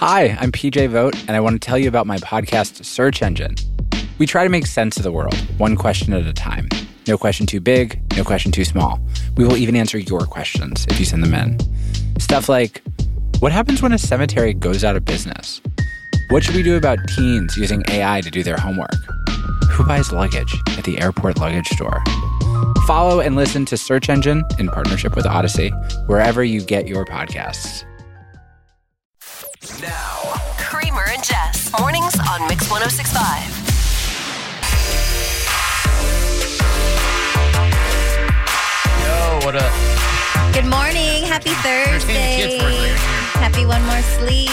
Hi, I'm PJ Vogt, and I want to tell you about my podcast, Search Engine. We try to make sense of the world, one question at a time. No question too big, no question too small. We will even answer your questions if you send them in. Stuff like, what happens when a cemetery goes out of business? What should we do about teens using AI to do their homework? Who buys luggage at the airport luggage store? Follow and listen to Search Engine in partnership with Odyssey, wherever you get your podcasts. Now, Kramer and Jess, mornings on Mix 106.5. Yo, what up? Good morning. Happy Thursday. Happy one more sleep.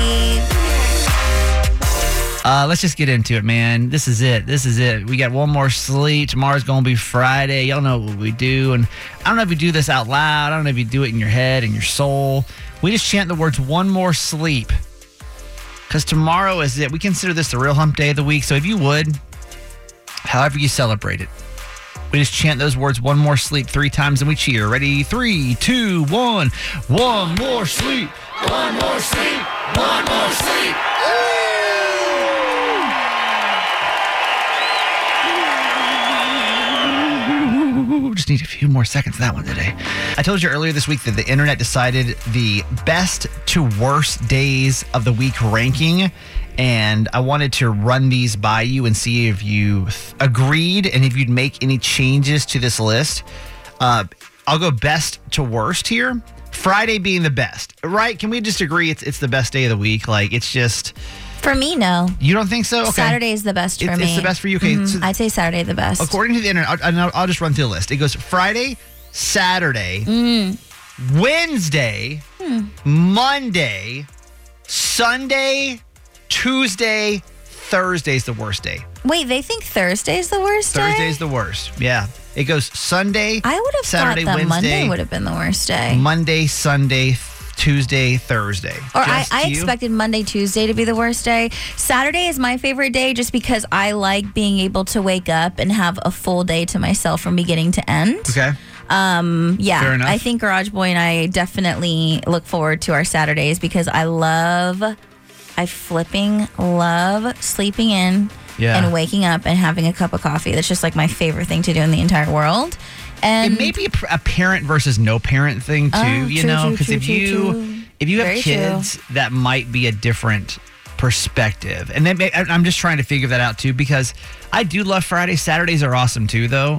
Let's just get into it, man. This is it. We got one more sleep. Tomorrow's going to be Friday. Y'all know what we do. And I don't know if you do this out loud. I don't know if you do it in your head and your soul. We just chant the words, one more sleep. Because tomorrow is it. We consider this the real hump day of the week. So if you would, however you celebrate it, we just chant those words, one more sleep, 3 times and we cheer. Ready? 3, 2, 1. One more sleep. One more sleep. One more sleep. Just need a few more seconds of that one today. I told you earlier this week that the internet decided the best to worst days of the week ranking, and I wanted to run these by you and see if you agreed and if you'd make any changes to this list. I'll go best to worst here. Friday being the best, right? Can we just agree it's the best day of the week? Like, it's just... For me, no. You don't think so? Okay. Saturday is the best for me. It's the best for you? Okay. So I'd say Saturday the best. according to the internet, I'll just run through the list. It goes Friday, Saturday, Wednesday, Monday, Sunday, Tuesday, Thursday's the worst day. Wait, they think Thursday's the worst day? Thursday's the worst. Yeah. It goes Sunday, I would have Saturday, thought that Wednesday, Monday would have been the worst day. Monday, Sunday, Tuesday, Thursday. Or Just I you? expected Monday, Tuesday to be the worst day. Saturday is my favorite day just because I like being able to wake up and have a full day to myself from beginning to end. Okay. Yeah, Fair enough. I think Garage Boy and I definitely look forward to our Saturdays because I flipping love sleeping in and waking up and having a cup of coffee. That's just like my favorite thing to do in the entire world. And It may be a parent versus no parent thing too, you know, because if you have Very kids, that might be a different perspective. And then I'm just trying to figure that out too, because I do love Fridays. Saturdays are awesome too, though.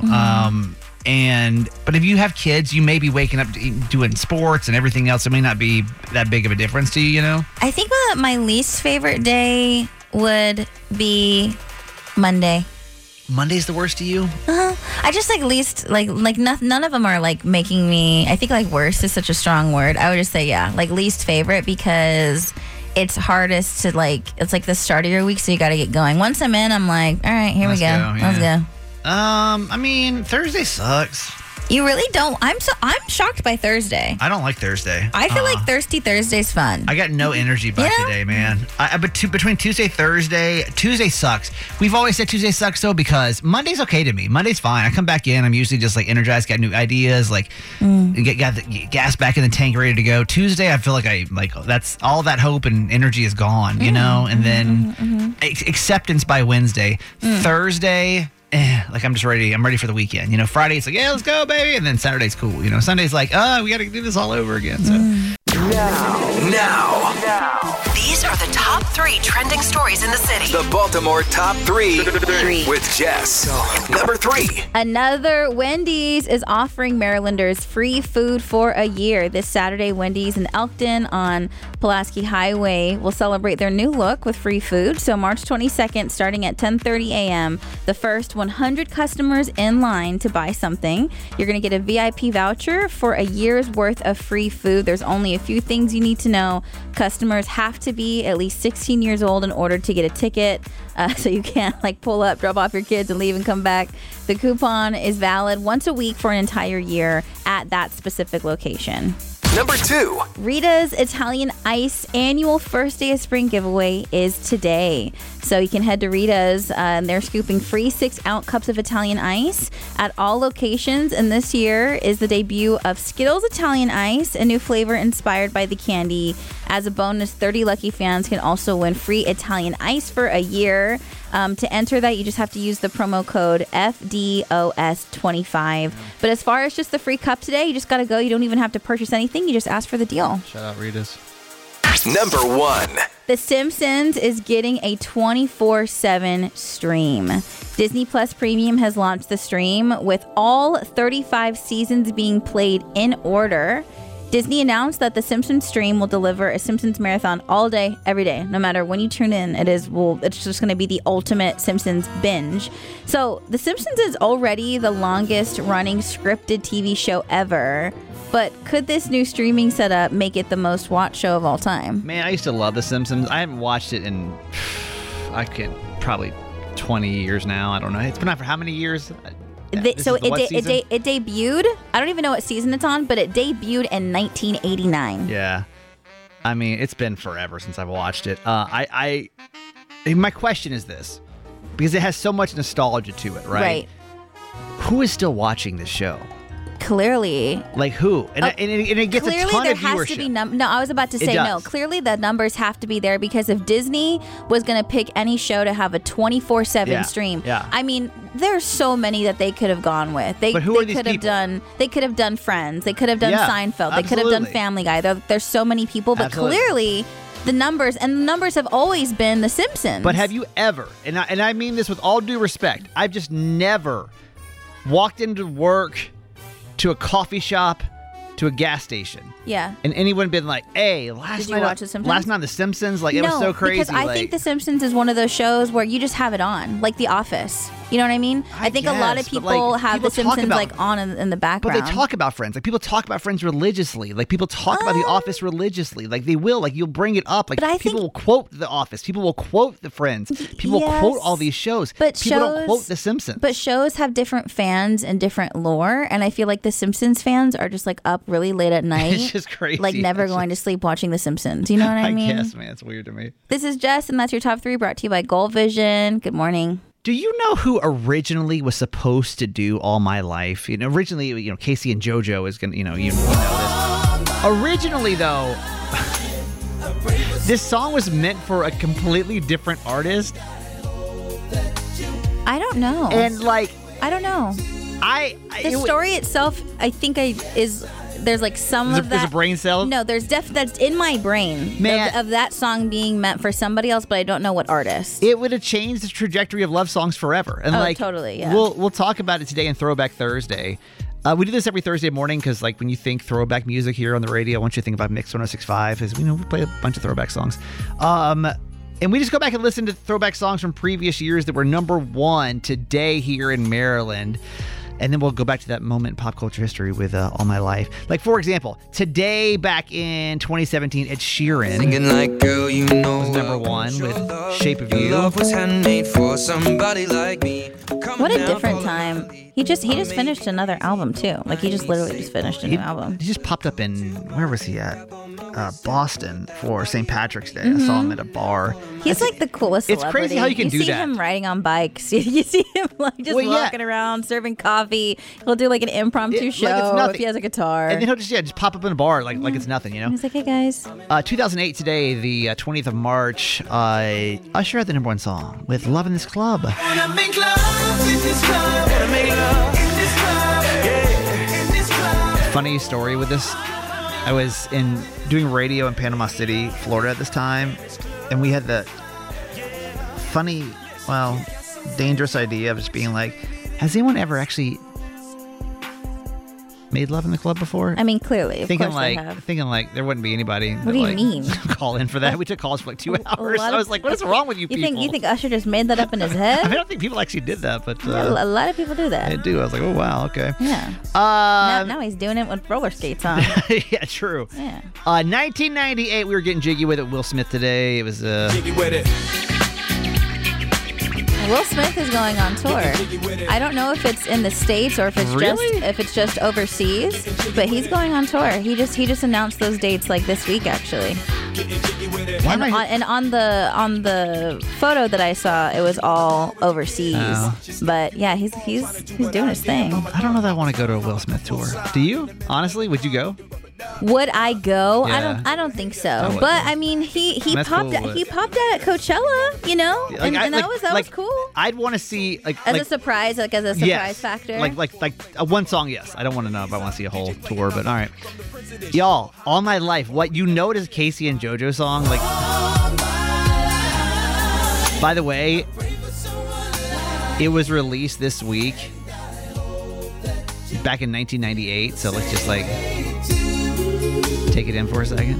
But if you have kids, you may be waking up doing sports and everything else. It may not be that big of a difference to you, you know? I think my least favorite day would be Monday. Monday's the worst to you? I just none of them are like making me. I think like worst is such a strong word. I would just say least favorite because it's hardest to it's like the start of your week, so you got to get going. Once I'm in, I'm like, all right, here we go. Let's go. I mean, Thursday sucks. You really don't. I'm shocked by Thursday. I don't like Thursday. I feel like Thirsty Thursday's fun. I got no energy by today, man. But between Tuesday, Tuesday sucks. We've always said Tuesday sucks, though, because Monday's okay to me. Monday's fine. I come back in. I'm usually just, energized, got new ideas, got the gas back in the tank, ready to go. Tuesday, I feel like that's all that hope and energy is gone, you know? And then acceptance by Wednesday. Thursday... I'm just ready. I'm ready for the weekend. You know, Friday it's like, yeah, let's go, baby. And then Saturday's cool. You know, Sunday's like, we got to do this all over again. So Now. These are the top 3 trending stories in the city. The Baltimore Top 3 with Jess. Number 3. Another Wendy's is offering Marylanders free food for a year. This Saturday, Wendy's in Elkton on Pulaski Highway will celebrate their new look with free food. So March 22nd, starting at 10:30 a.m., the first 100 customers in line to buy something, you're going to get a VIP voucher for a year's worth of free food. There's only a few things you need to know. Customers have to be at least 16 years old in order to get a ticket. So you can't pull up, drop off your kids and leave and come back. The coupon is valid once a week for an entire year at that specific location. Number 2. Rita's Italian Ice annual first day of spring giveaway is today. So you can head to Rita's and they're scooping free 6-ounce cups of Italian Ice at all locations. And this year is the debut of Skittles Italian Ice, a new flavor inspired by the candy. As a bonus, 30 lucky fans can also win free Italian Ice for a year. To enter that, you just have to use the promo code FDOS25. But as far as just the free cup today, you just got to go. You don't even have to purchase anything. You just ask for the deal. Shout out Rita's. Number 1. The Simpsons is getting a 24/7 stream. Disney Plus Premium has launched the stream with all 35 seasons being played in order. Disney announced that the Simpsons stream will deliver a Simpsons marathon all day, every day, no matter when you tune in. It's just going to be the ultimate Simpsons binge. So The Simpsons is already the longest running scripted TV show ever. But could this new streaming setup make it the most watched show of all time? Man, I used to love The Simpsons. I haven't watched it in, probably 20 years now. I don't know. It's been on for how many years? It debuted. I don't even know what season it's on, but it debuted in 1989. Yeah, I mean it's been forever since I've watched it. My question is this, because it has so much nostalgia to it, right? Who is still watching this show? Clearly. Like who? And it gets a ton of viewership. Clearly there has to be no, I was about to say no. Clearly the numbers have to be there because if Disney was going to pick any show to have a 24/7 stream, I mean, there's so many that they could have gone with. They could have done Friends. They could have done Seinfeld. They could have done Family Guy. There's so many people, but clearly the numbers have always been The Simpsons. But have you ever, and I mean this with all due respect, I've just never walked into work, to a coffee shop, to a gas station. Yeah. And anyone been like, hey, last night on The Simpsons? Like, it was so crazy. Because I think The Simpsons is one of those shows where you just have it on, like The Office. You know what I mean? I think a lot of people have The Simpsons on in the background. But they talk about Friends. Like, people talk about Friends religiously. Like, people talk about The Office religiously. Like, they will. Like, you'll bring it up. Like, people will quote The Office. People will quote The Friends. People will quote all these shows. But people don't quote The Simpsons. But shows have different fans and different lore. And I feel like The Simpsons fans are just, like, up really late at night. It's just crazy. Like, never going to sleep watching The Simpsons. You know what I mean? I guess, man. It's weird to me. This is Jess, and that's your top 3 brought to you by Gold Vision. Good morning. Do you know who originally was supposed to do All My Life? Originally, Casey and JoJo is gonna, you know this. Originally, though, this song was meant for a completely different artist. I don't know. And I don't know. The story itself, I think there's like some of that. There's a brain cell? No, there's that's in my brain. Man. Of that song being meant for somebody else, but I don't know what artist. It would have changed the trajectory of love songs forever. And totally, yeah. We'll talk about it today in Throwback Thursday. We do this every Thursday morning because, when you think throwback music here on the radio, I want you to think about Mix 106.5 because, we play a bunch of throwback songs. And we just go back and listen to throwback songs from previous years that were number 1 today here in Maryland. And then we'll go back to that moment in pop culture history with All My Life. Like, for example, today back in 2017, Ed Sheeran was number 1 with Shape of You. What a different time. He just finished another album, too. Like, he just literally just finished a new album. He just popped up in, where was he at? Boston for St. Patrick's Day. I saw him at a bar. He's like the coolest celebrity. It's crazy how you can do that. You see him riding on bikes. You see him walking around, serving coffee. He'll do like an impromptu show if he has a guitar. And then he'll just pop up in a bar like it's nothing, He's like, hey guys. 2008 today, the 20th of March, Usher had the number 1 song with Love in This Club. Wanna make love in this club. Wanna make love in this club. Yeah, in this club. Funny story with this. I was doing radio in Panama City, Florida at this time, and we had the funny, dangerous idea of just being like, has anyone ever actually made love in the club before? I mean, clearly, of course they have. Thinking there wouldn't be anybody. What do you mean? Call in for that. We took calls for 2 hours. I was like, what is wrong with you people? You think Usher just made that up in his head? I don't think people actually did that, but a lot of people do that. They do. I was like, oh wow, okay. Yeah. Now he's doing it with roller skates on. Yeah, true. Yeah. 1998, we were getting jiggy with it. Will Smith today. It was jiggy with it. Will Smith is going on tour. I don't know if it's in the States or if it's just overseas, but he's going on tour. He just announced those dates like this week actually. And on the photo that I saw, it was all overseas. Oh. But yeah, he's doing his thing. I don't know that I want to go to a Will Smith tour. Do you? Honestly, would you go? Would I go? Yeah. I don't think so. would. But I mean, he That's popped cool, but- he popped out at Coachella, you know, and that was cool. I'd want to see As a surprise, as a surprise factor. Like one song, yes. I don't want to know if I want to see a whole tour, but all right. Y'all, all my life, what you know it is Casey and JoJo song, like. By the way, it was released this week, back in 1998. So let's just take it in for a second.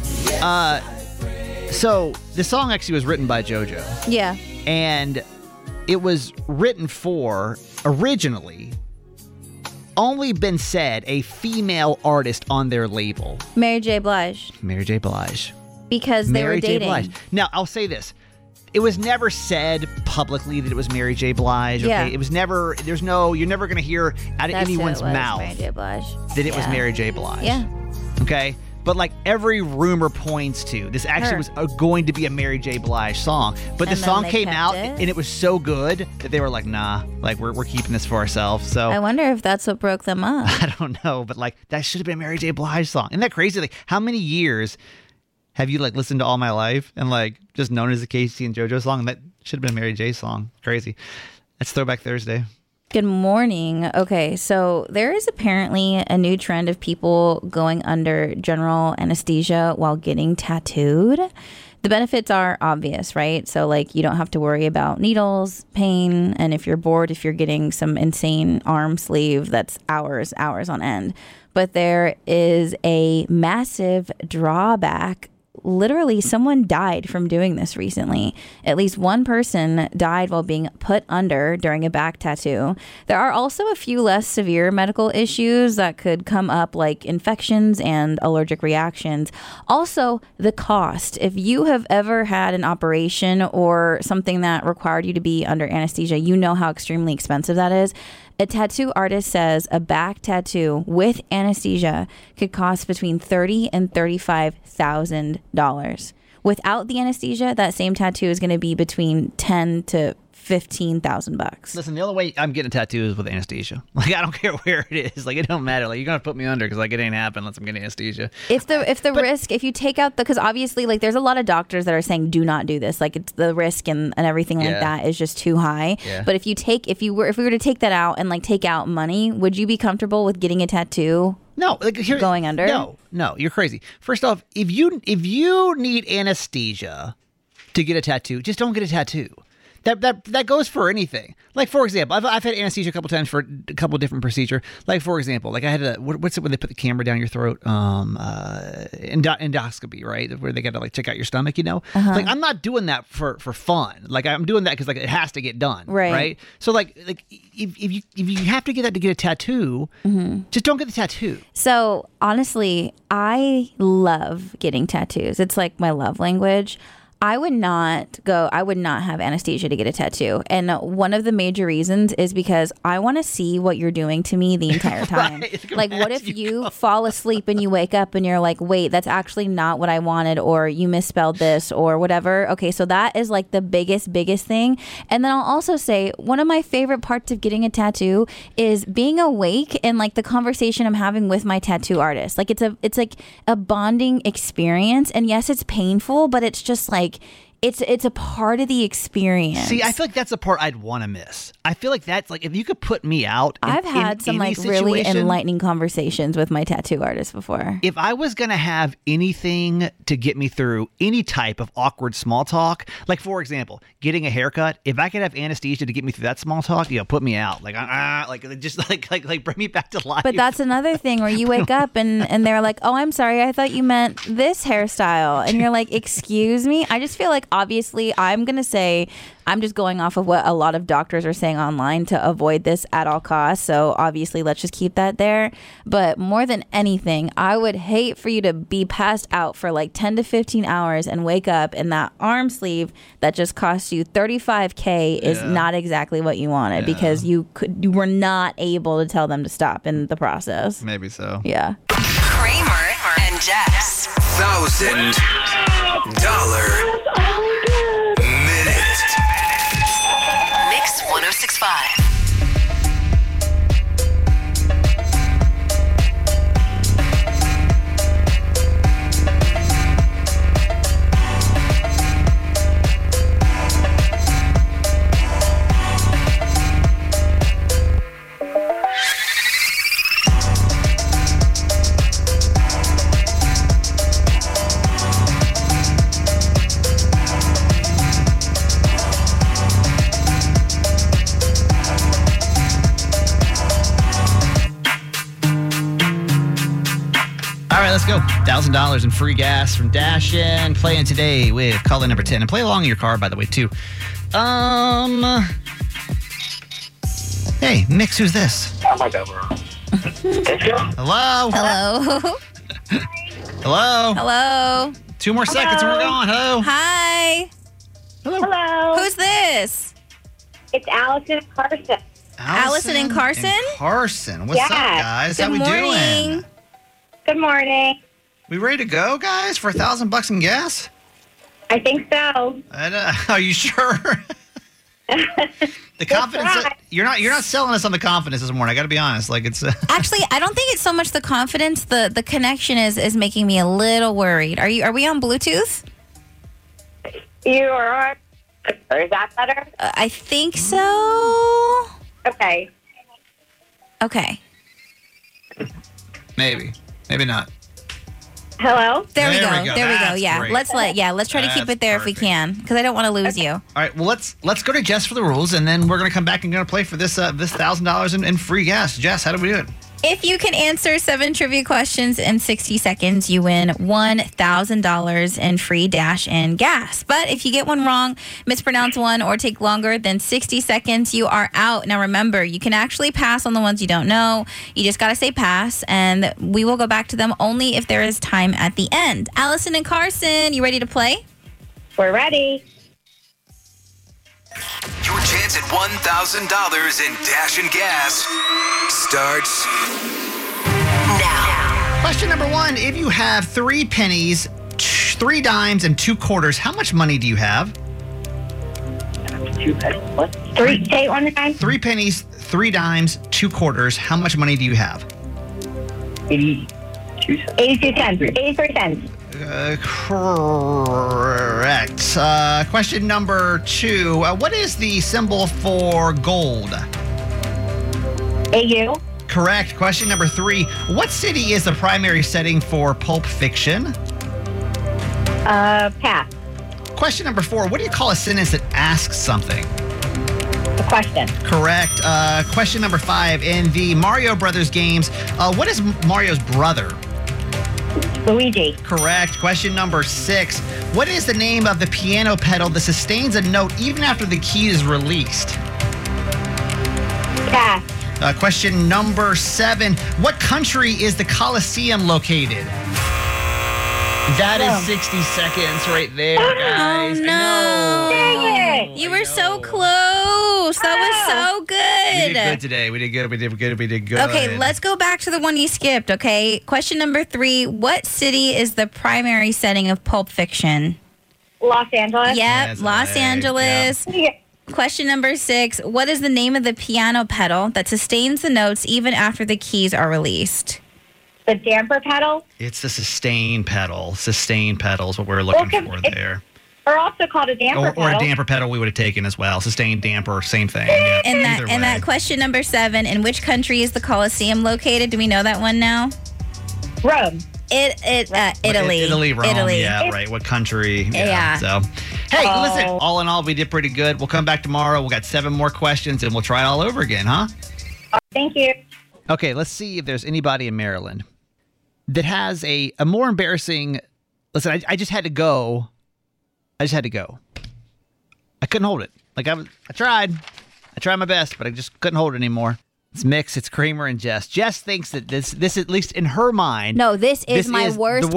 So the song actually was written by JoJo. Yeah. And it was written for, originally, only been said a female artist on their label. Mary J. Blige. Mary J. Blige. Because they were dating. Mary J. Blige. Now, I'll say this. It was never said publicly that it was Mary J. Blige. Okay? Yeah. It was never, you're never going to hear out of That's anyone's who it was, mouth Mary J. Blige. that it was Mary J. Blige. Yeah. Okay? But like every rumor points to this actually was going to be a Mary J. Blige song. But the And then song they came kept out it? and it was so good that they were like, nah, like we're keeping this for ourselves. So I wonder if that's what broke them up. I don't know, but like that should have been a Mary J. Blige song. Isn't that crazy? Like how many years have you like listened to All My Life and like just known as the Casey and JoJo song? And that should have been a Mary J. song. Crazy. That's Throwback Thursday. Good morning. Okay, so there is apparently a new trend of people going under general anesthesia while getting tattooed. The benefits are obvious, right? So like you don't have to worry about needles, pain, and if you're bored, if you're getting some insane arm sleeve, that's hours on end. But there is a massive drawback. Literally, someone died from doing this recently. At least one person died while being put under during a back tattoo. There are also a few less severe medical issues that could come up, like infections and allergic reactions. Also, the cost. If you have ever had an operation or something that required you to be under anesthesia, you know how extremely expensive that is. A tattoo artist says a back tattoo with anesthesia could cost between $30,000 and $35,000. Without the anesthesia, that same tattoo is going to be between $10,000 to $15,000. Listen, the only way I'm getting a tattoo is with anesthesia. Like I don't care where it is. Like it don't matter. Like you're gonna put me under because like it ain't happen unless I'm getting anesthesia. If you take out because obviously like there's a lot of doctors that are saying do not do this. Like it's the risk and everything like that is just too high. Yeah. But if we were to take that out and like take out money, would you be comfortable with getting a tattoo? No, like going under? No, you're crazy. First off, if you need anesthesia to get a tattoo, just don't get a tattoo. That goes for anything. Like for example, I've had anesthesia a couple times for a couple different procedure. Like for example, like I had what's it when they put the camera down your throat? Endoscopy, right? Where they got to like check out your stomach. You know, like I'm not doing that for fun. Like I'm doing that because like it has to get done, right? So like if you have to get that to get a tattoo, just don't get the tattoo. So honestly, I love getting tattoos. It's like my love language. I would not have anesthesia to get a tattoo. And one of the major reasons is because I want to see what you're doing to me the entire time. Right. Like, what if you fall asleep and you wake up and you're like, wait, that's actually not what I wanted, or you misspelled this or whatever. Okay, so that is like the biggest thing. And then I'll also say one of my favorite parts of getting a tattoo is being awake and like the conversation I'm having with my tattoo artist. Like it's like a bonding experience. And yes, it's painful, but it's just like, it's a part of the experience. See, I feel like that's the part I'd want to miss. I feel like that's like if you could put me out. I've had some like really enlightening conversations with my tattoo artist before. If I was going to have anything to get me through any type of awkward small talk, like for example, getting a haircut, if I could have anesthesia to get me through that small talk, put me out. Like just like bring me back to life. But that's another thing where you wake up and they're like, "Oh, I'm sorry, I thought you meant this hairstyle," and you're like, "Excuse me." I just feel like obviously, I'm going to say, I'm just going off of what a lot of doctors are saying online to avoid this at all costs. So obviously, let's just keep that there. But more than anything, I would hate for you to be passed out for like 10 to 15 hours and wake up and that arm sleeve that just cost you $35K is not exactly what you wanted because you were not able to tell them to stop in the process. Maybe so. Yeah. Kramer and Jess. $1,000 minute. Mix 1065. All right, let's go. $1,000 in free gas from Dashin. Playing today with caller number 10. And play along in your car, by the way, too. Hey, Mix, who's this? Hello? Hello. Hello? Hello. 2 more seconds and we're going. Hello? Hi. Hello. Who's this? It's Allison Carson. Allison and Carson? Carson. What's up, Yeah. guys? Good How we morning. doing? Good morning. We ready to go, guys, for $1,000 in gas? I think so. Are you sure? The confidence. try. You're not selling us on the confidence this morning. I got to be honest. Like it's. Actually, I don't think it's so much the confidence. The connection is making me a little worried. Are we on Bluetooth? You are on. Or is that better? I think so. Okay. Okay. Maybe not. Hello? There we There go. we go. There we go. That's Yeah. great. Let's try to keep That's it there perfect. if we can, because I don't want to lose you. All right. Well, let's go to Jess for the rules, and then we're gonna come back and gonna play for this $1,000 in free gas. Jess, how do we do it? If you can answer 7 trivia questions in 60 seconds, you win $1,000 in free Dash and gas. But if you get one wrong, mispronounce one, or take longer than 60 seconds, you are out. Now remember, you can actually pass on the ones you don't know. You just got to say pass, and we will go back to them only if there is time at the end. Allison and Carson, you ready to play? We're ready. Your chance at $1,000 in Dash and Gas starts Now. Question number 1: If you have 3 pennies, 3 dimes, and 2 quarters, how much money do you have? 3. Say it one more time. 3 pennies, 3 dimes, 2 quarters. How much money do you have? 82 cents. 83 cents. Correct. Question number 2: What is the symbol for gold? AU. Correct. Question number 3: What city is the primary setting for Pulp Fiction? Pass. Question number 4: What do you call a sentence that asks something? A question. Correct. Question number 5: In the Mario Brothers games, what is Mario's brother? Luigi. Correct. Question number 6: What is the name of the piano pedal that sustains a note even after the key is released? Pass. Question number 7: What country is the Colosseum located? That is 60 seconds right there, guys. Oh, no. Dang it. You were so close. That was so good. We did good today. We did good. We did good. Okay, let's go back to the one you skipped, okay? Question number 3. What city is the primary setting of Pulp Fiction? Los Angeles. Yep, That's Los right, Angeles. Yeah. Question number 6. What is the name of the piano pedal that sustains the notes even after the keys are released? The damper pedal. It's the sustain pedal. Sustain pedal is what we're looking Okay, for it's- there. Or also called a damper pedal. Or a damper pedal we would have taken as well. Sustain, damper, same thing. Yeah, And either that way. question number 7. In which country is the Colosseum located? Do we know that one now? Rome. Italy. Italy, Rome. Italy. Yeah, right. What country? Yeah. So, hey, Oh. listen, all in all, we did pretty good. We'll come back tomorrow. We'll got 7 more questions and we'll try it all over again, huh? Thank you. Okay, let's see if there's anybody in Maryland that has a more embarrassing. Listen, I just had to go I just had to go. I couldn't hold it. Like I tried my best, but I just couldn't hold it anymore. It's mixed. It's Kramer and Jess. Jess thinks that this at least in her mind. No, this is my the worst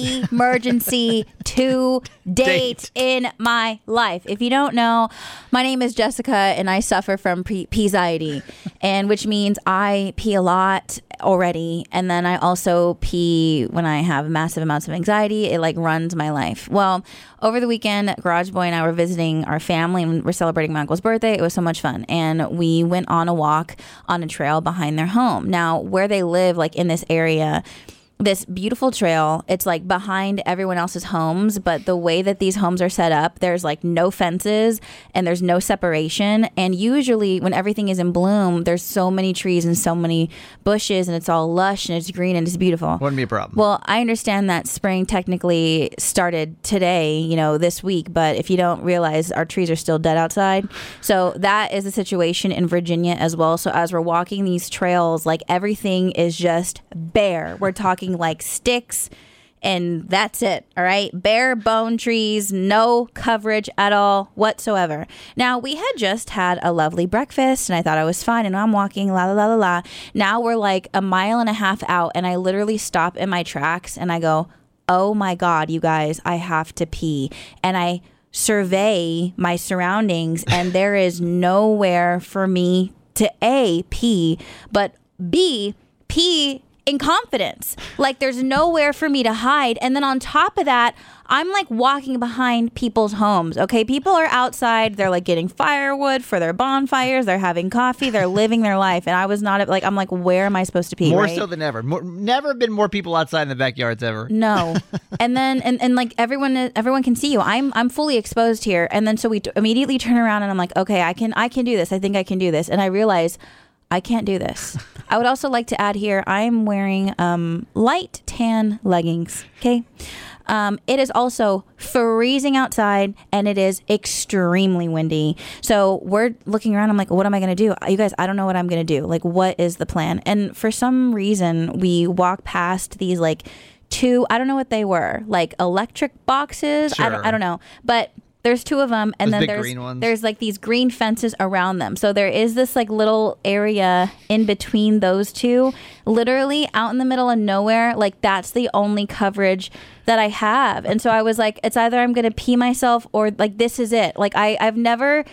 emergency to date in my life. If you don't know, my name is Jessica, and I suffer from pee-anxiety, and which means I pee a lot already, and then I also pee when I have massive amounts of anxiety. It like runs my life. Well, over the weekend, Garage Boy and I were visiting our family, and we're celebrating my uncle's birthday. It was so much fun, and we went on a walk on a trail behind their home. Now, where they live, like in this area, this beautiful trail, it's like behind everyone else's homes, but the way that these homes are set up, there's like no fences and there's no separation. And usually when everything is in bloom, there's so many trees and so many bushes, and it's all lush and it's green and it's beautiful. Wouldn't be a problem. Well, I understand that spring technically started today, this week, but if you don't realize, our trees are still dead outside. So that is the situation in Virginia as well. So as we're walking these trails, like everything is just bare. We're talking like sticks, and that's it. All right, bare bone trees, no coverage at all whatsoever. Now, we had just had a lovely breakfast, and I thought I was fine, and I'm walking la la la la la. Now we're like a mile and a half out, and I literally stop in my tracks and I go, oh my God, you guys, I have to pee. And I survey my surroundings, and there is nowhere for me to A, pee, but B, pee in confidence. Like there's nowhere for me to hide. And then on top of that, I'm like walking behind people's homes. Okay, people are outside. They're like getting firewood for their bonfires. They're having coffee. They're living their life. And I was not like, I'm like, where am I supposed to pee? More right? so than ever. Never been more people outside in the backyards ever. No. And then and like everyone can see you. I'm fully exposed here. And then so we immediately turn around and I'm like, okay, I can do this. I think I can do this. And I realize I can't do this. I would also like to add here, I'm wearing light tan leggings. Okay. It is also freezing outside, and it is extremely windy. So we're looking around. I'm like, what am I going to do? You guys, I don't know what I'm going to do. Like, what is the plan? And for some reason, we walk past these like two, I don't know what they were, like electric boxes. Sure. I don't know. But there's two of them, and Those then big green ones. there's like these green fences around them. So there is this like little area in between those two, literally out in the middle of nowhere. Like that's the only coverage that I have. And so I was like, it's either I'm gonna pee myself or like this is it. Like I've never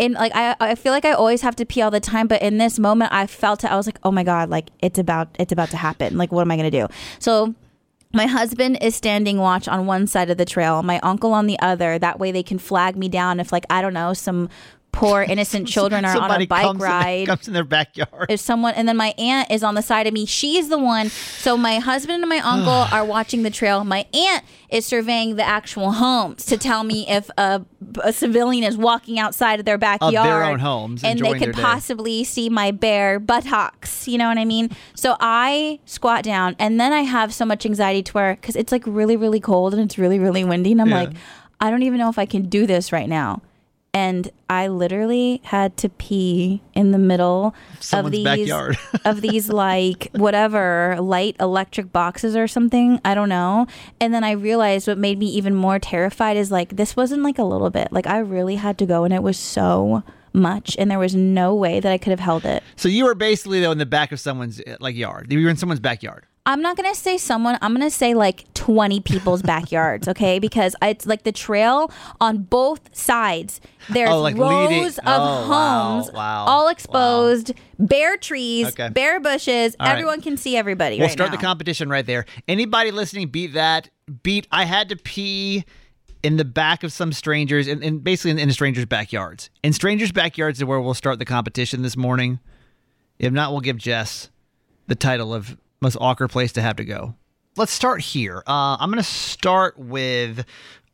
I feel like I always have to pee all the time, but in this moment I felt it. I was like, oh my God, like it's about to happen. Like what am I gonna do? So my husband is standing watch on one side of the trail, my uncle on the other. That way they can flag me down if, like, I don't know, some poor innocent children are on a bike ride. Comes in their backyard. If someone, and then my aunt is on the side of me. She's the one. So my husband and my uncle are watching the trail. My aunt is surveying the actual homes to tell me if a civilian is walking outside of their backyard. Of their own homes. And they could their day. possibly see my bare buttocks. You know what I mean? So I squat down, and then I have so much anxiety to where, because it's like really, really cold and it's really, really windy. And I'm like, I don't even know if I can do this right now. And I literally had to pee in the middle of these backyard. of these like whatever light electric boxes or something. I don't know. And then I realized what made me even more terrified is like this wasn't like a little bit. Like I really had to go, and it was so much, and there was no way that I could have held it. So you were basically though in the back of someone's like yard. You were in someone's backyard. I'm not going to say someone, I'm going to say like 20 people's backyards, okay? Because it's like the trail on both sides. There's like rows of homes, all exposed, bare trees, bare bushes. All right. Everyone can see everybody We'll right start now. the competition right there. Anybody listening beat that. I had to pee in the back of some strangers, and basically in the strangers' backyards. In strangers' backyards is where we'll start the competition this morning. If not, we'll give Jess the title of most awkward place to have to go. Let's start here. I'm going to start with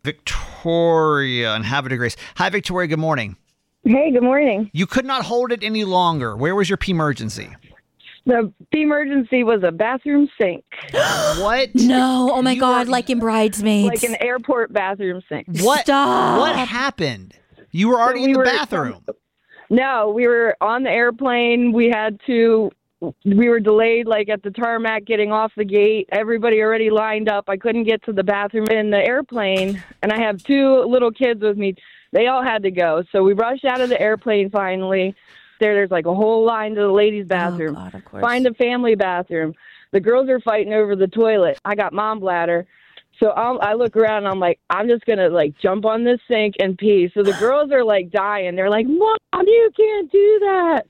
Victoria and Havre de Grace. Hi, Victoria. Good morning. Hey, good morning. You could not hold it any longer. Where was your pee emergency? The emergency was a bathroom sink, What? No, oh my God, like in Bridesmaids. like an airport bathroom sink. What? Stop. What happened? You were already in the bathroom. No, we were on the airplane. We had to we were delayed, like, at the tarmac getting off the gate. Everybody already lined up. I couldn't get to the bathroom in the airplane, and I have 2 little kids with me. They all had to go. So we rushed out of the airplane finally. There's like a whole line to the ladies' bathroom. Oh, God, of course. Find a family bathroom. The girls are fighting over the toilet. I got mom bladder. So I look around and I'm like, I'm just going to like jump on this sink and pee. So the girls are like dying. They're like, Mom, you can't do that.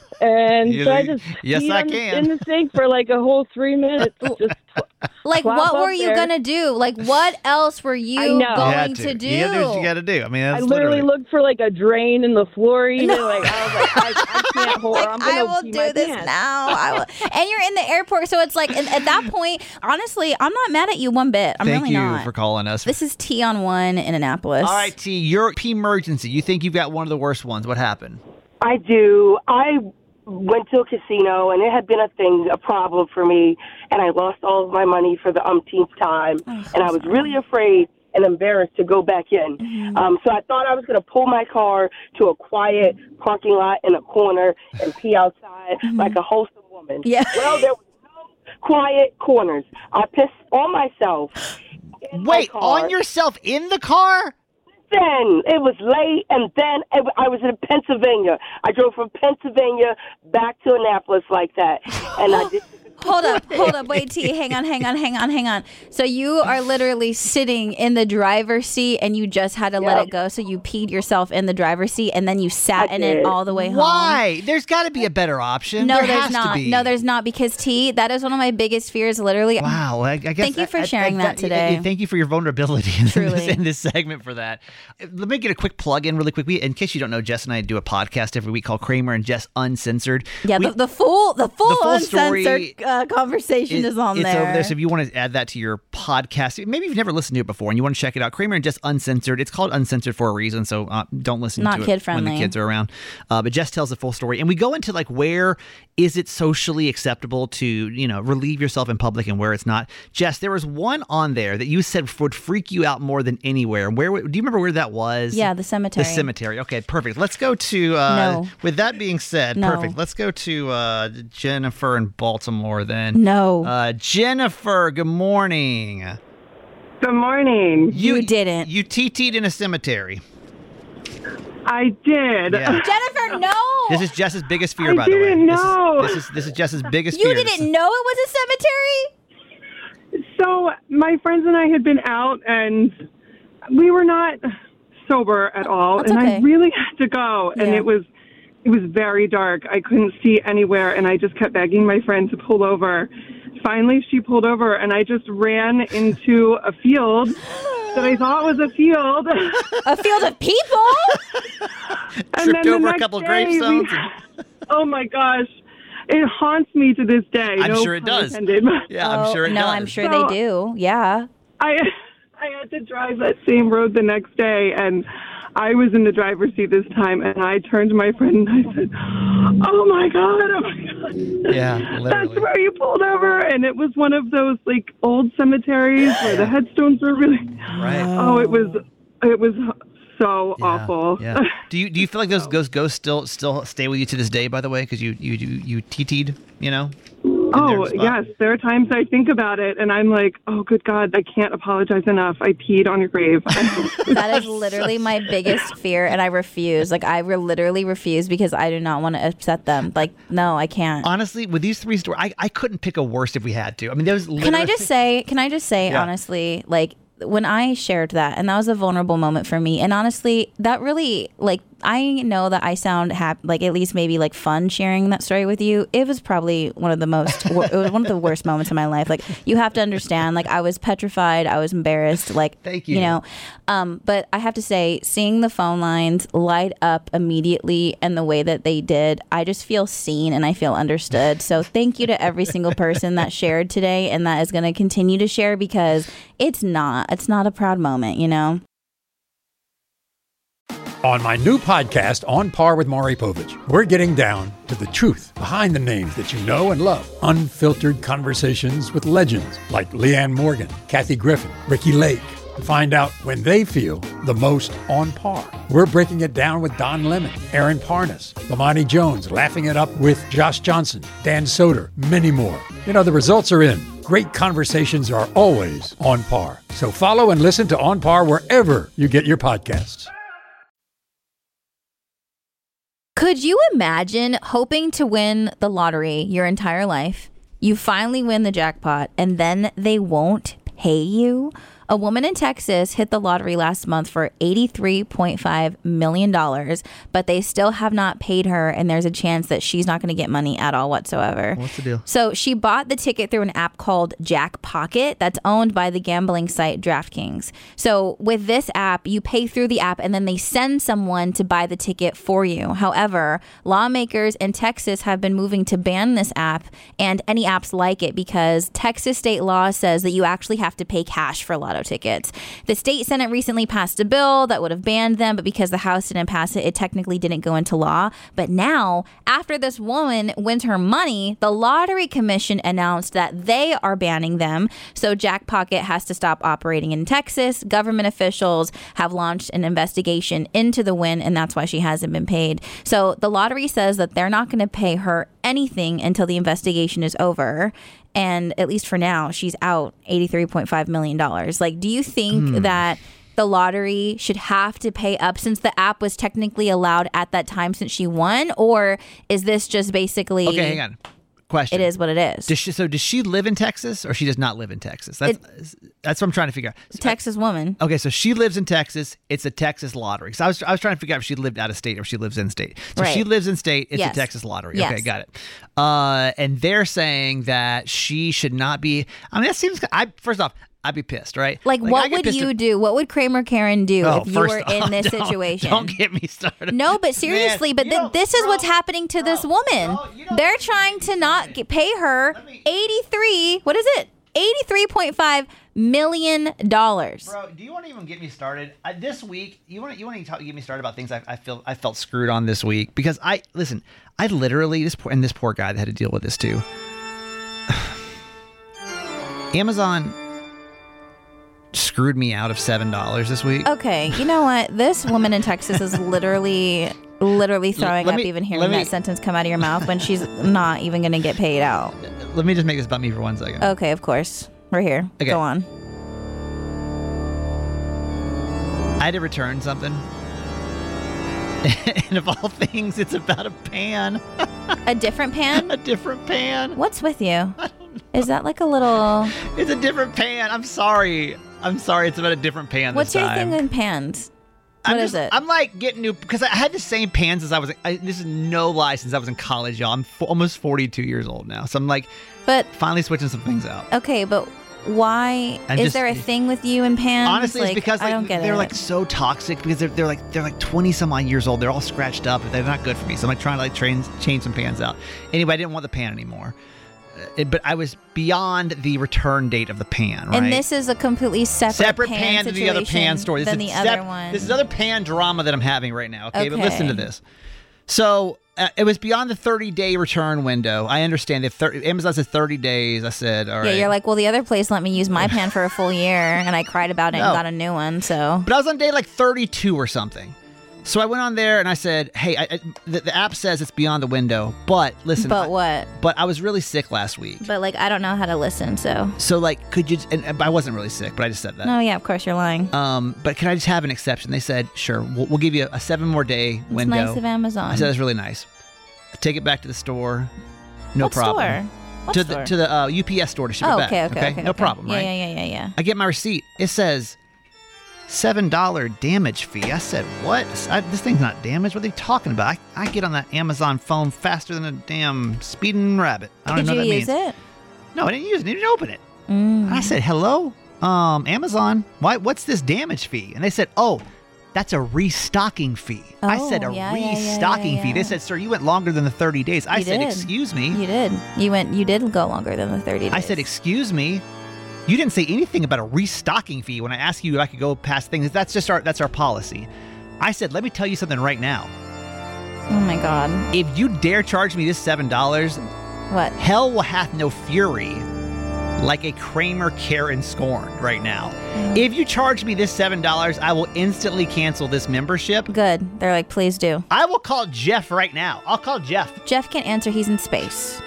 And so I just peed in the sink for like a whole 3 minutes. Just like, what were you going to do? Like, what else were you going to do? You got to do. I mean, that's I literally looked for like a drain in the floor. Even like I was like, I can't hold. Like, I'm gonna I will pee do my this pants. now. I will. And you're in the airport, so it's like at that point, honestly, I'm not mad at you one bit. I'm Thank really you not. for calling us. This is T on 1 in Annapolis. All right, T, your P-emergency. You think you've got one of the worst ones. What happened? I do. I went to a casino, and it had been a problem for me, and I lost all of my money for the umpteenth time, and I was really afraid and embarrassed to go back in. So I thought I was going to pull my car to a quiet parking lot in a corner and pee outside like a wholesome woman. Yeah. Well, there was no quiet corners. I pissed on myself. Wait, on yourself in the car? Then it was late, and then I was in Pennsylvania. I drove from Pennsylvania back to Annapolis like that, and I did. Hold up. Wait, T, hang on. So you are literally sitting in the driver's seat and you just had to let it go. So you peed yourself in the driver's seat and then you sat in it all the way home. Why? There's got to be a better option. No, there there's has not. To be. No, there's not, because T, that is one of my biggest fears, literally. Wow. I guess Thank you for sharing that today. Thank you for your vulnerability Truly. in this segment for that. Let me get a quick plug in really quickly. In case you don't know, Jess and I do a podcast every week called Kramer and Jess Uncensored. Yeah, the full uncensored story conversation is on it's there. over there. So if you want to add that to your podcast, maybe you've never listened to it before and you want to check it out, Kramer and Jess Uncensored. It's called Uncensored for a reason, so don't listen Not to it kid-friendly. when the kids are around. But Jess tells the full story, and we go into like where is it socially acceptable to relieve yourself in public and where it's not. Jess, there was one on there that you said would freak you out more than anywhere. Do you remember where that was? Yeah, the cemetery. The cemetery. Okay, perfect. Let's go to. No. With that being said, No. perfect. Let's go to Jennifer in Baltimore then. No. Jennifer, good morning. Good morning. You didn't. You TT'd in a cemetery. I did. Yeah. Jennifer, no. This is Jess's biggest fear, I by the way. didn't know. This is Jess's biggest You fear. didn't know it was a cemetery? So my friends and I had been out, and we were not sober at all, That's and okay. I really had to go, and Yeah. it was very dark. I couldn't see anywhere, and I just kept begging my friend to pull over. Finally, she pulled over, and I just ran into a field that I thought was a field. A field of people? And Tripped then the over a next couple of day, gravestones. oh my gosh. It haunts me to this day. I'm No sure it pun does. intended. Yeah, I'm sure it no, does. I'm sure So- they do. Yeah. I had to drive that same road the next day, and I was in the driver's seat this time, and I turned to my friend and I said, oh my God. Yeah, That's literally. where you pulled over. And it was one of those like old cemeteries where the headstones were really, Right. oh, it was so awful. Yeah. Do you feel like those ghosts still stay with you to this day? By the way, because you TT'd, Oh, yes. There are times I think about it and I'm like, oh, good God, I can't apologize enough. I peed on your grave. That is literally my biggest fear, and I refuse. Like, I literally refuse because I do not want to upset them. Like, no, I can't. Honestly, with these three stories, I couldn't pick a worse if we had to. I mean, there was literally... Can I just say, Yeah. honestly, like, when I shared that, and that was a vulnerable moment for me, and honestly, that really, like, I know that I sound happy, like at least maybe like fun sharing that story with you. It was probably one of the most, it was one of the worst moments of my life. Like, you have to understand, like, I was petrified, I was embarrassed, like, Thank you. But I have to say, seeing the phone lines light up immediately and the way that they did, I just feel seen and I feel understood. So thank you to every single person that shared today and that is going to continue to share, because it's not a proud moment, On my new podcast, On Par with Maury Povich, we're getting down to the truth behind the names that you know and love. Unfiltered conversations with legends like Leanne Morgan, Kathy Griffin, Ricky Lake, to find out when they feel the most on par. We're breaking it down with Don Lemon, Aaron Parnas, Lamani Jones, laughing it up with Josh Johnson, Dan Soder, many more. You know, the results are in. Great conversations are always on par. So follow and listen to On Par wherever you get your podcasts. Could you imagine hoping to win the lottery your entire life? You finally win the jackpot and then they won't pay you? A woman in Texas hit the lottery last month for $83.5 million, but they still have not paid her, and there's a chance that she's not going to get money at all whatsoever. What's the deal? So she bought the ticket through an app called Jackpocket that's owned by the gambling site DraftKings. So with this app, you pay through the app, and then they send someone to buy the ticket for you. However, lawmakers in Texas have been moving to ban this app and any apps like it because Texas state law says that you actually have to pay cash for lotto tickets. The state Senate recently passed a bill that would have banned them, but because the House didn't pass it, it technically didn't go into law. But now, after this woman wins her money, the Lottery Commission announced that they are banning them. So Jackpocket has to stop operating in Texas. Government officials have launched an investigation into the win, and that's why she hasn't been paid. So the lottery says that they're not going to pay her anything until the investigation is over. And at least for now, she's out $83.5 million. Like, do you think that the lottery should have to pay up since the app was technically allowed at that time since she won? Or is this just basically... Okay, hang on. Question. It is what it is. Does she live in Texas or she does not live in Texas? That's what I'm trying to figure out. Texas woman. Okay, so she lives in Texas. It's a Texas lottery. So I was trying to figure out if she lived out of state or if she lives in state. So Right. she lives in state. It's Yes. a Texas lottery. Yes. Okay, got it. And they're saying that she should not be. I mean, that seems. First off, I'd be pissed, right? Like I what get would pissed you if- do? What would Kramer Karen do Oh, if you first were off, in this don't- situation? Don't get me started. No, but seriously, Man, but this is what's happening to this woman. They're trying to not pay her $83.5 million. Bro, do you want to even get me started? This week, you want to get me started about things I felt screwed on this week because I literally this poor guy that had to deal with this too. Amazon screwed me out of $7 this week. Okay, you know what? This woman in Texas is literally throwing up even hearing that sentence come out of your mouth when she's not even going to get paid out. Let me just make this about me for 1 second. Okay, of course. We're here. Okay. Go on. I had to return something. And of all things, it's about a pan. A different pan? A different pan. What's with you? Is that like a little... It's a different pan. I'm sorry. It's about a different pan What's this your time. thing in pans? What is it? I'm like getting new because I had the same pans as this is no lie since I was in college, y'all. I'm almost 42 years old now, so I'm like, finally switching some things out. Okay, but why is there a thing with you and pans? Honestly, it's because I don't get they're it. like so toxic because they're like 20 some odd years old. They're all scratched up. They're not good for me. So I'm like trying to change some pans out. Anyway, I didn't want the pan anymore. But I was beyond the return date of the pan, right? And this is a completely separate pan to the other pan story. Than the other one. This is other pan drama that I'm having right now. Okay, but listen to Okay. this. So it was beyond the 30-day return window. I understand that Amazon says 30 days. I said, all right. Yeah, you're like, well, the other place let me use my pan for a full year, and I cried about it No. and got a new one. So, But I was on day like 32 or something. So I went on there and I said, hey, the app says it's beyond the window, but listen. But what? But I was really sick last week. But like, I don't know how to listen. So like, could you? And I wasn't really sick, but I just said that. no, yeah, of course you're lying. But can I just have an exception? They said, sure, we'll give you a 7 more day It's window. nice of Amazon. I said, that's really nice. I take it back to the store. No What problem. store? What to store? the UPS store to ship Oh, it back. okay. No problem, Yeah, right? Yeah. I get my receipt. It says $7 damage fee. I said, what? This thing's not damaged. What are they talking about? I get on that Amazon phone faster than a damn speeding rabbit. I don't Did even know you what that use means. it? No, I didn't use it. I didn't open it. I said, hello, Amazon, what's this damage fee? And they said, oh, that's a restocking fee. I said, a restocking fee. They said, sir, you went longer than the 30 days. I said, excuse me. You did. You did go longer than the 30 days. I said, excuse me. You didn't say anything about a restocking fee when I asked you if I could go past things. That's our policy. I said, let me tell you something right now. Oh my God. If you dare charge me this $7, what? Hell will hath no fury like a Kramer Karen scorned right now. If you charge me this $7, I will instantly cancel this membership. Good. They're like, please do. I will call Jeff right now. I'll call Jeff. Jeff can't answer. He's in space.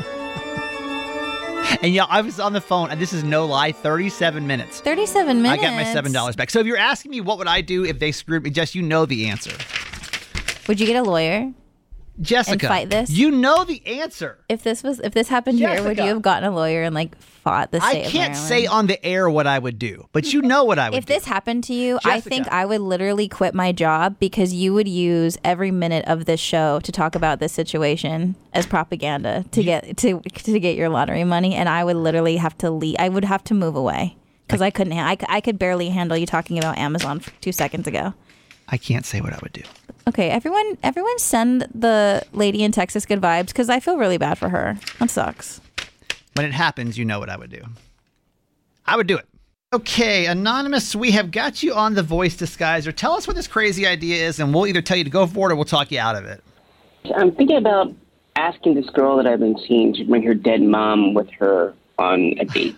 And yeah, I was on the phone, and this is no lie, 37 minutes. 37 minutes. I got my $7 back. So if you're asking me what would I do if they screwed me, Jess, you know the answer. Would you get a lawyer? Jessica, and fight this? You know the answer. If this happened here, would you have gotten a lawyer and like fought the state I of can't Maryland? say on the air what I would do, but you know what I would do. If this happened to you, I Jessica. think I would literally quit my job because you would use every minute of this show to talk about this situation as propaganda to get your lottery money, and I would literally have to leave. I would have to move away because I couldn't. I could barely handle you talking about Amazon 2 seconds ago. I can't say what I would do. Okay, everyone send the lady in Texas good vibes because I feel really bad for her. That sucks. When it happens, you know what I would do. I would do it. Okay, Anonymous, we have got you on the voice disguiser. Tell us what this crazy idea is, and we'll either tell you to go for it or we'll talk you out of it. I'm thinking about asking this girl that I've been seeing to bring her dead mom with her on a date.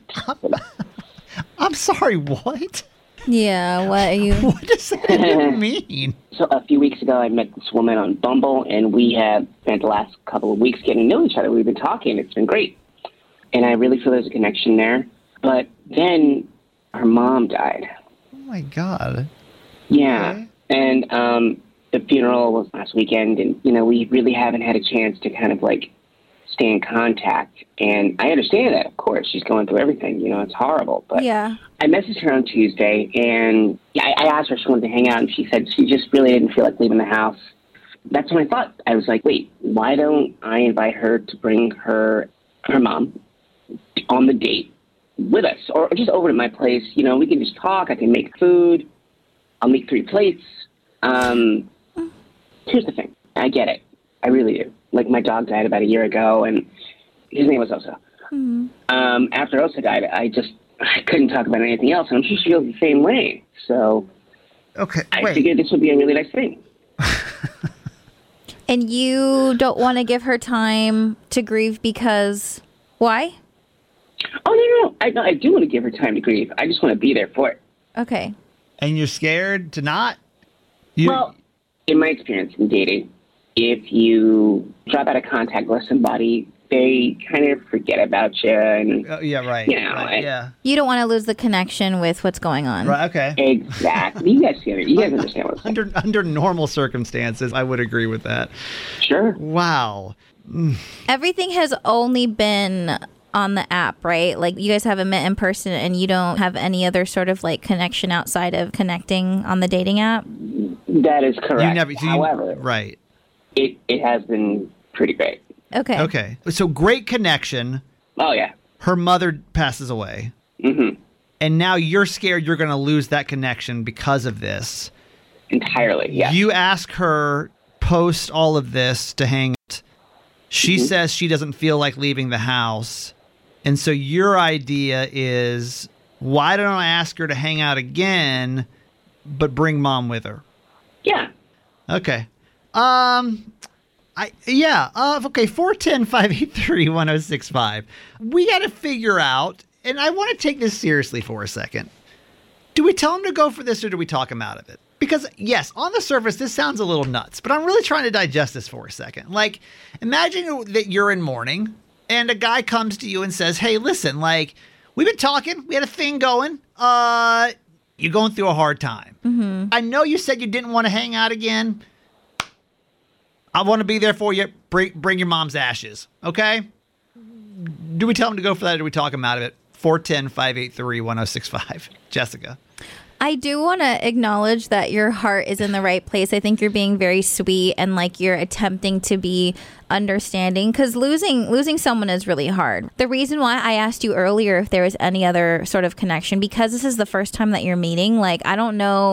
I'm sorry, what? Yeah, what are you? What does that even mean? So a few weeks ago, I met this woman on Bumble, and we have spent the last couple of weeks getting to know each other. We've been talking. It's been great. And I really feel there's a connection there. But then her mom died. Oh, my God. Yeah. Okay. And the funeral was last weekend, and, we really haven't had a chance to kind of, stay in contact. And I understand that, of course. She's going through everything. It's horrible. But yeah. I messaged her on Tuesday, and I asked her if she wanted to hang out, and she said she just really didn't feel like leaving the house. That's when I thought. I was like, wait, why don't I invite her to bring her mom on the date with us, or just over to my place? We can just talk. I can make food. I'll make 3 plates. Here's the thing. I get it. I really do. My dog died about a year ago, and his name was Osa. Mm-hmm. After Osa died, I couldn't talk about anything else, and I'm sure she feels the same way. So okay, I figured this would be a really nice thing. And you don't want to give her time to grieve because why? Oh, no. I do want to give her time to grieve. I just want to be there for it. Okay. And you're scared to not? Well, in my experience in dating, if you drop out of contact with somebody, they kind of forget about you. And, yeah, right. Right, yeah. You don't want to lose the connection with what's going on. Right, okay. Exactly. You guys get it. You guys understand what's going on. Under normal circumstances, I would agree with that. Sure. Wow. Everything has only been on the app, right? You guys haven't met in person, and you don't have any other sort of connection outside of connecting on the dating app? That is correct. However, right. It has been pretty great. Okay. Okay. So great connection. Oh, yeah. Her mother passes away. Mm-hmm. And now you're scared you're going to lose that connection because of this. Entirely, yeah. You ask her post all of this to hang out. She says she doesn't feel like leaving the house. And so your idea is, why don't I ask her to hang out again, but bring mom with her? Yeah. Okay. Okay, 410-583-1065. We got to figure out, and I want to take this seriously for a second. Do we tell him to go for this, or do we talk him out of it? Because, yes, on the surface, this sounds a little nuts, but I'm really trying to digest this for a second. Imagine that you're in mourning, and a guy comes to you and says, hey, listen, we've been talking, we had a thing going, you're going through a hard time. Mm-hmm. I know you said you didn't want to hang out again. I want to be there for you. Bring your mom's ashes, okay? Do we tell him to go for that, or do we talk him out of it? 410-583-1065. Jessica. I do want to acknowledge that your heart is in the right place. I think you're being very sweet, and you're attempting to be understanding, because losing someone is really hard. The reason why I asked you earlier if there was any other sort of connection, because this is the first time that you're meeting. I don't know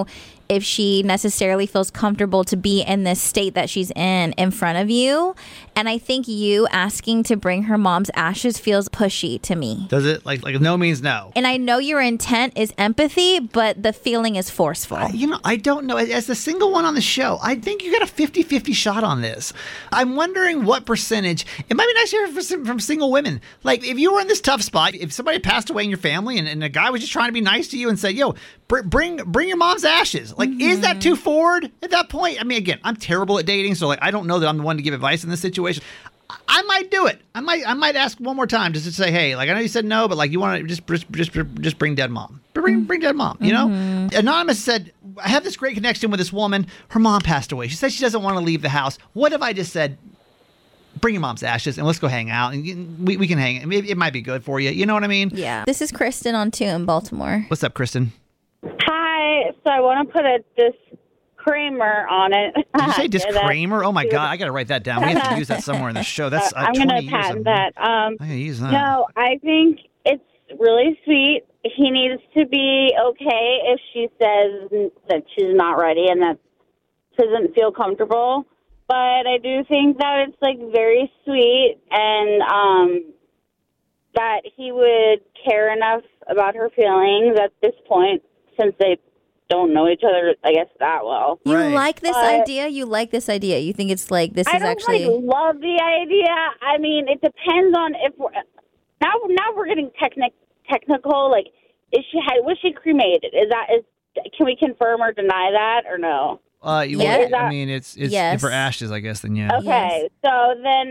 if she necessarily feels comfortable to be in this state that she's in front of you. And I think you asking to bring her mom's ashes feels pushy to me. Does it? Like no means no. And I know your intent is empathy, but the feeling is forceful. I don't know. As the single one on the show, I think you got a 50-50 shot on this. I'm wondering what percentage. It might be nice to hear from single women. Like, if you were in this tough spot, if somebody passed away in your family and a guy was just trying to be nice to you and said, yo, bring your mom's ashes. Like, is that too forward at that point? I mean, again, I'm terrible at dating, so like I don't know that I'm the one to give advice in this situation. I might do it. I might ask one more time just to say, hey, like I know you said no, but like you want to just bring dead mom. Bring dead mom, you know? Anonymous said, I have this great connection with this woman. Her mom passed away. She says she doesn't want to leave the house. What if I just said, bring your mom's ashes and let's go hang out and we can hang. It might be good for you. You know what I mean? Yeah. This is Kristen on 2 in Baltimore. What's up, Kristen? Hi. So I want to put a disclaimer on it. Did you say disclaimer? Oh my God, I got to write that down. We have to use that somewhere in the show. That's I'm going to patent that. I'm going to use that. No, I think it's really sweet. He needs to be okay if she says that she's not ready and that doesn't feel comfortable. But I do think that it's like very sweet and that he would care enough about her feelings at this point since they don't know each other, I guess, that well. You like this idea? You like this idea? You think it's like this is actually... I don't love the idea. I mean, it depends on if we're... Now we're getting technical. Like, was she cremated? Can we confirm or deny that or no? Yes. I mean, it's yes. For ashes, I guess. Then yeah. Okay, yes. So then,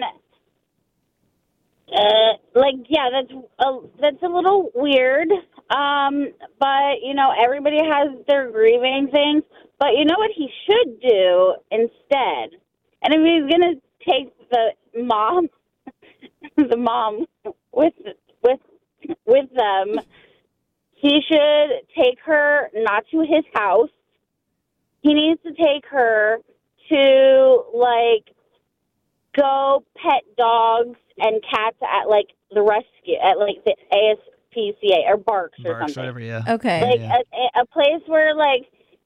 that's a little weird. But you know, everybody has their grieving things. But you know what he should do instead? And if he's gonna take the mom with them, he should take her not to his house. He needs to take her to, like, go pet dogs and cats at, like, the rescue, at, like, the ASPCA or Barks or something. Whatever, yeah. Okay. Like, a place where, like,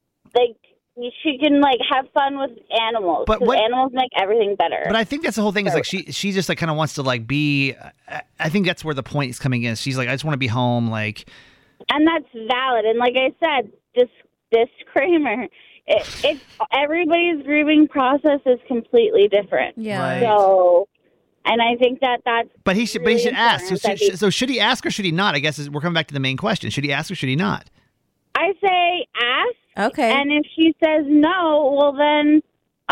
she can, like, have fun with animals. But because animals make everything better. But I think that's the whole thing is, like, she just, like, kind of wants to, like, be... I think that's where the point is coming in. She's like, I just want to be home, like... And that's valid. And like I said, disclaimer... It's everybody's grieving process is completely different. Yeah. Right. So, and I think that's. But he should ask. So should he ask or should he not? I guess we're coming back to the main question. Should he ask or should he not? I say ask. Okay. And if she says no, well then,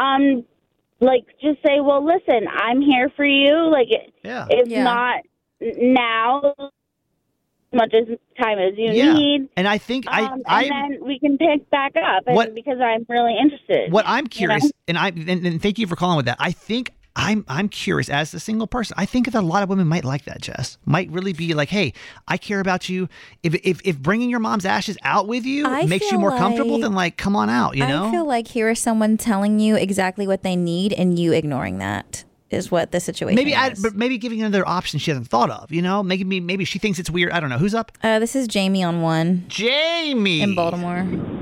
like just say, well, listen, I'm here for you. Like it's not now. Much as time as you need, and I think and then we can pick back up. And because I'm really interested. What I'm curious, and thank you for calling with that. I think I'm curious as a single person. I think that a lot of women might like that, Jess. Might really be like, hey, I care about you. If bringing your mom's ashes out with you makes you more comfortable, then like come on out. You know, I feel like here is someone telling you exactly what they need and you ignoring that. Is what the situation is. But maybe giving another option she hasn't thought of, you know? Maybe she thinks it's weird. I don't know. Who's up? This is Jamie on 1. Jamie! In Baltimore.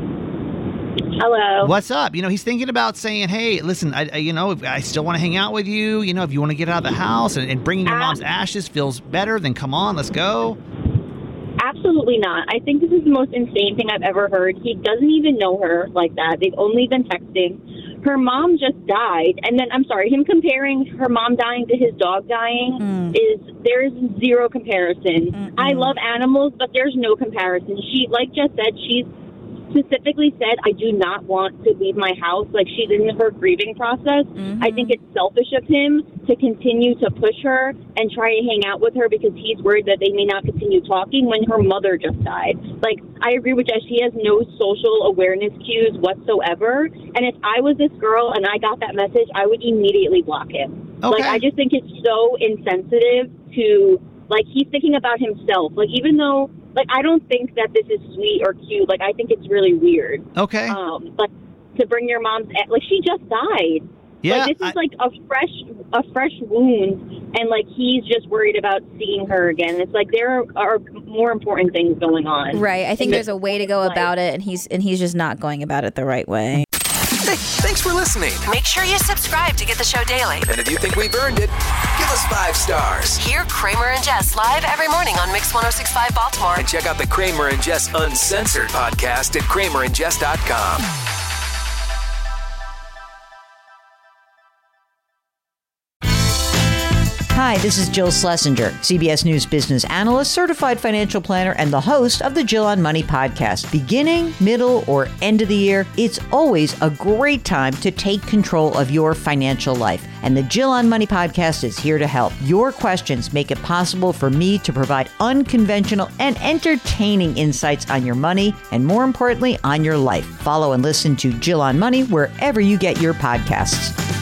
Hello. What's up? You know, he's thinking about saying, hey, listen, I still want to hang out with you. You know, if you want to get out of the house and bringing your mom's ashes feels better, then come on, let's go. Absolutely not. I think this is the most insane thing I've ever heard. He doesn't even know her like that. They've only been texting. Her mom just died. And then, I'm sorry, him comparing her mom dying to his dog dying there is zero comparison. I love animals, but there's no comparison. She, like Jess said, she's specifically said, I do not want to leave my house. Like, she's in her grieving process. I think it's selfish of him to continue to push her and try to hang out with her because he's worried that they may not continue talking when her mother just died. Like, I agree with Jess. She has no social awareness cues whatsoever. And if I was this girl and I got that message, I would immediately block him. Okay. Like, I just think it's so insensitive to, like, he's thinking about himself. Like, even though... Like, I don't think that this is sweet or cute. Like, I think it's really weird. Okay. But to bring your mom's... Like, she just died. Yeah. Like, this is like a fresh wound. And, like, he's just worried about seeing her again. It's like there are more important things going on. Right. I think there's a way to go about it, and he's just not going about it the right way. Hey, thanks for listening. Make sure you subscribe to get the show daily. And if you think we've earned it, give us 5 stars. Hear Kramer and Jess live every morning on Mix 106.5 Baltimore. And check out the Kramer and Jess Uncensored podcast at kramerandjess.com. Hi, this is Jill Schlesinger, CBS News business analyst, certified financial planner, and the host of the Jill on Money podcast. Beginning, middle, or end of the year, it's always a great time to take control of your financial life. And the Jill on Money podcast is here to help. Your questions make it possible for me to provide unconventional and entertaining insights on your money and, more importantly, on your life. Follow and listen to Jill on Money wherever you get your podcasts.